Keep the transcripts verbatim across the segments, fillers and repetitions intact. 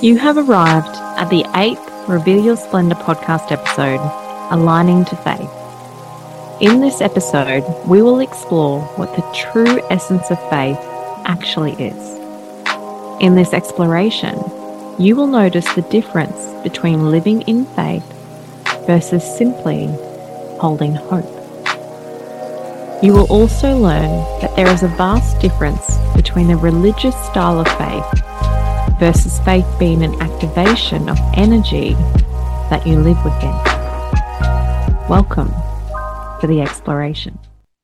You have arrived at the eighth Reveal Your Splendor podcast episode, Aligning to Faith. In this episode, we will explore what the true essence of faith actually is. In this exploration, you will notice the difference between living in faith versus simply holding hope. You will also learn that there is a vast difference between the religious style of faith versus faith being an activation of energy that you live within. Welcome to the exploration.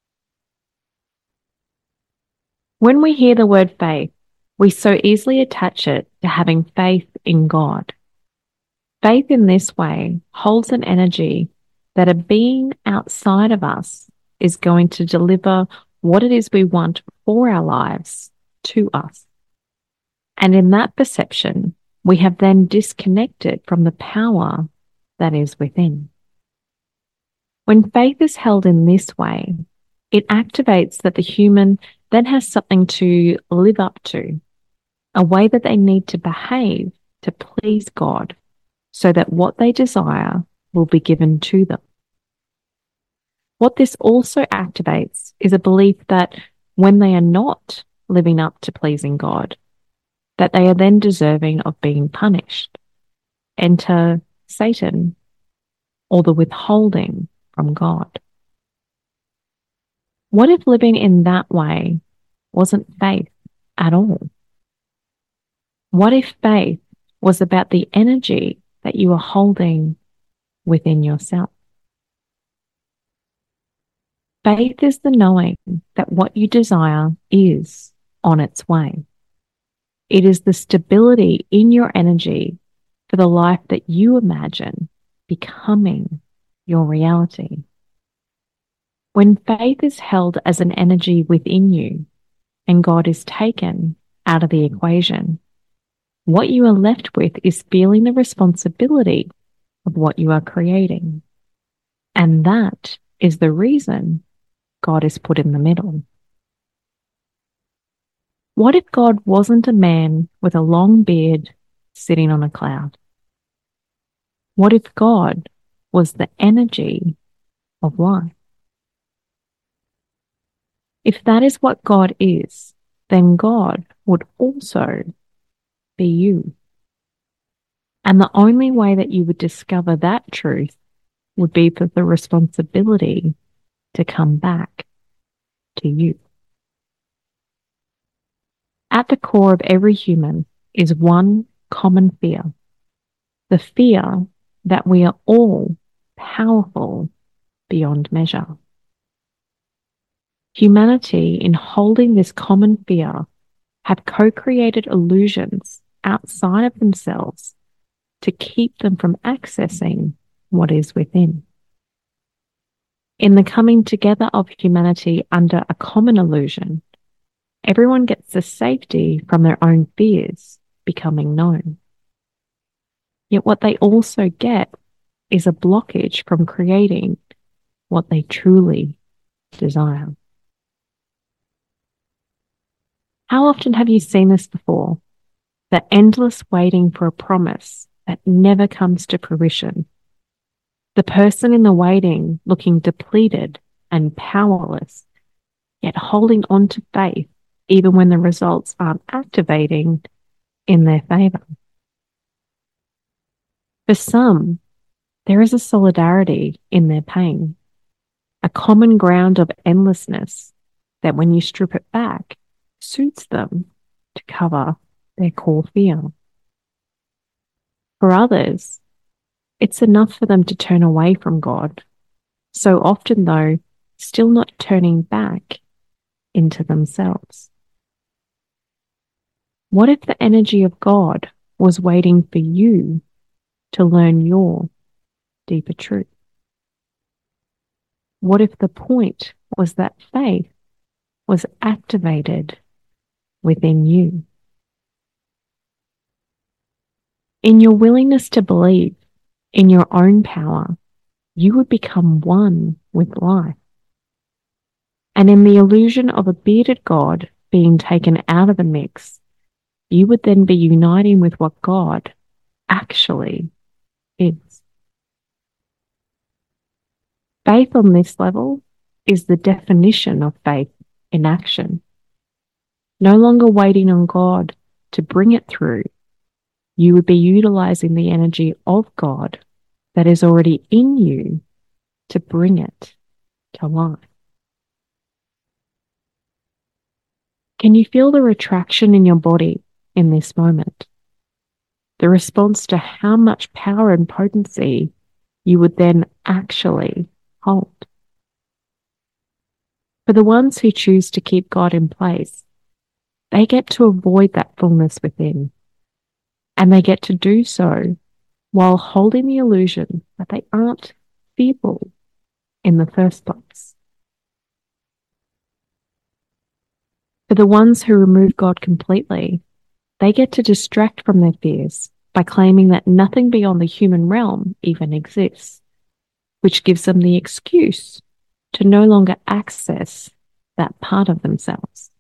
When we hear the word faith, we so easily attach it to having faith in God. Faith in this way holds an energy that a being outside of us is going to deliver what it is we want for our lives to us. And in that perception, we have then disconnected from the power that is within. When faith is held in this way, it activates that the human then has something to live up to, a way that they need to behave to please God, so that what they desire will be given to them. What this also activates is a belief that when they are not living up to pleasing God, that they are then deserving of being punished. Enter Satan, or the withholding from God. What if living in that way wasn't faith at all? What if faith was about the energy that you are holding within yourself? Faith is the knowing that what you desire is on its way. It is the stability in your energy for the life that you imagine becoming your reality. When faith is held as an energy within you and God is taken out of the equation, what you are left with is feeling the responsibility of what you are creating. And that is the reason God is put in the middle. What if God wasn't a man with a long beard sitting on a cloud? What if God was the energy of life? If that is what God is, then God would also be you. And the only way that you would discover that truth would be for the responsibility to come back to you. At the core of every human is one common fear, the fear that we are all powerful beyond measure. Humanity, in holding this common fear, have co-created illusions outside of themselves to keep them from accessing what is within. In the coming together of humanity under a common illusion, everyone gets the safety from their own fears becoming known. Yet what they also get is a blockage from creating what they truly desire. How often have you seen this before? The endless waiting for a promise that never comes to fruition. The person in the waiting looking depleted and powerless, yet holding on to faith even when the results aren't activating in their favor. For some, there is a solidarity in their pain, a common ground of endlessness that when you strip it back, suits them to cover their core fear. For others, it's enough for them to turn away from God, so often though, still not turning back into themselves. What if the energy of God was waiting for you to learn your deeper truth? What if the point was that faith was activated within you? In your willingness to believe in your own power, you would become one with life. And in the illusion of a bearded God being taken out of the mix, you would then be uniting with what God actually is. Faith on this level is the definition of faith in action. No longer waiting on God to bring it through, you would be utilizing the energy of God that is already in you to bring it to life. Can you feel the retraction in your body in this moment? The response to how much power and potency you would then actually hold. For the ones who choose to keep God in place, they get to avoid that fullness within, and they get to do so while holding the illusion that they aren't feeble in the first place. For the ones who remove God completely, they get to distract from their fears by claiming that nothing beyond the human realm even exists, which gives them the excuse to no longer access that part of themselves.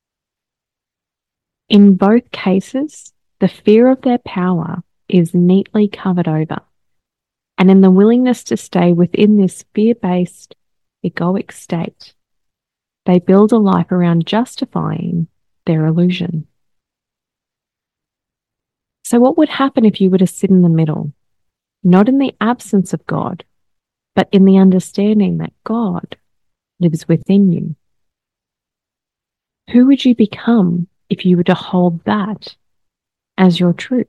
In both cases, the fear of their power is neatly covered over, and in the willingness to stay within this fear-based, egoic state, they build a life around justifying their illusion. So what would happen if you were to sit in the middle, not in the absence of God, but in the understanding that God lives within you? Who would you become if you were to hold that as your truth?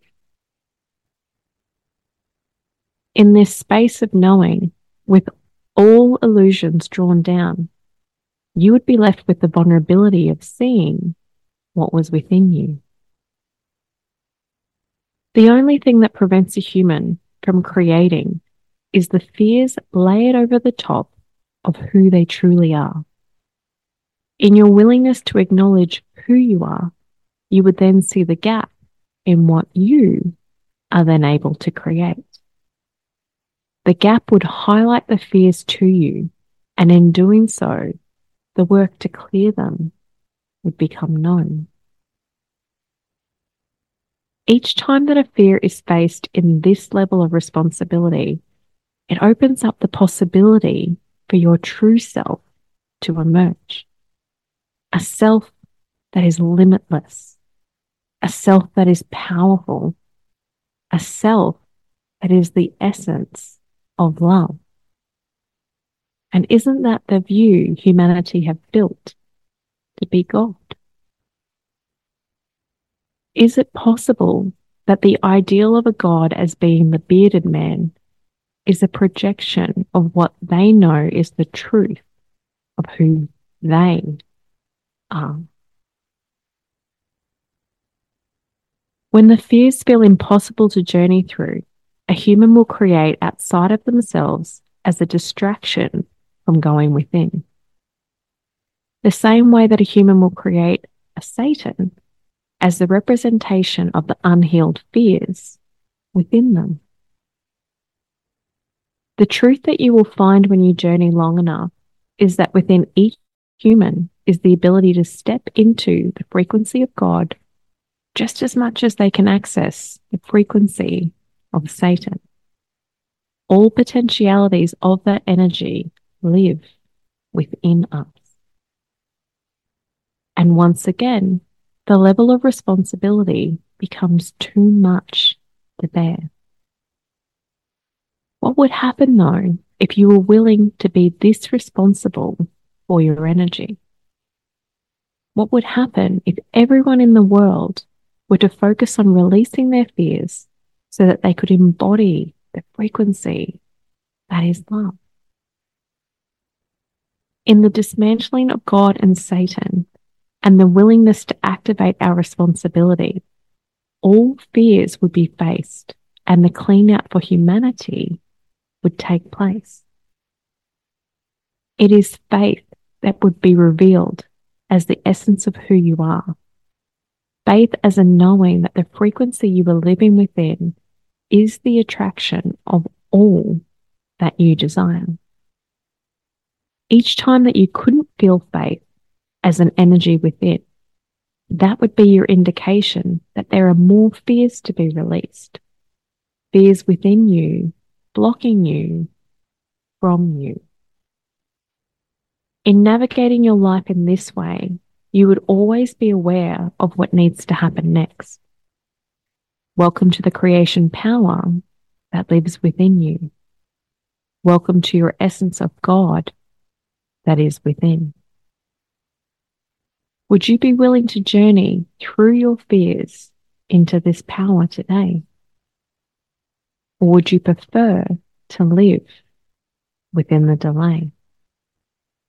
In this space of knowing, with all illusions drawn down, you would be left with the vulnerability of seeing what was within you. The only thing that prevents a human from creating is the fears layered over the top of who they truly are. In your willingness to acknowledge who you are, you would then see the gap in what you are then able to create. The gap would highlight the fears to you, and in doing so, the work to clear them would become known. Each time that a fear is faced in this level of responsibility, it opens up the possibility for your true self to emerge. A self that is limitless, a self that is powerful, a self that is the essence of love. And isn't that the view humanity have built to be God? Is it possible that the ideal of a God as being the bearded man is a projection of what they know is the truth of who they are? When the fears feel impossible to journey through, a human will create outside of themselves as a distraction from going within. The same way that a human will create a Satan as the representation of the unhealed fears within them. The truth that you will find when you journey long enough is that within each human is the ability to step into the frequency of God just as much as they can access the frequency of Satan. All potentialities of that energy live within us. And once again, the level of responsibility becomes too much to bear. What would happen though if you were willing to be this responsible for your energy? What would happen if everyone in the world were to focus on releasing their fears so that they could embody the frequency that is love? In the dismantling of God and Satan and the willingness to activate our responsibility, all fears would be faced and the clean out for humanity would take place. It is faith that would be revealed as the essence of who you are. Faith as a knowing that the frequency you are living within is the attraction of all that you desire. Each time that you couldn't feel faith as an energy within, that would be your indication that there are more fears to be released. Fears within you, blocking you from you. In navigating your life in this way, you would always be aware of what needs to happen next. Welcome to the creation power that lives within you. Welcome to your essence of God that is within. Would you be willing to journey through your fears into this power today? Or would you prefer to live within the delay?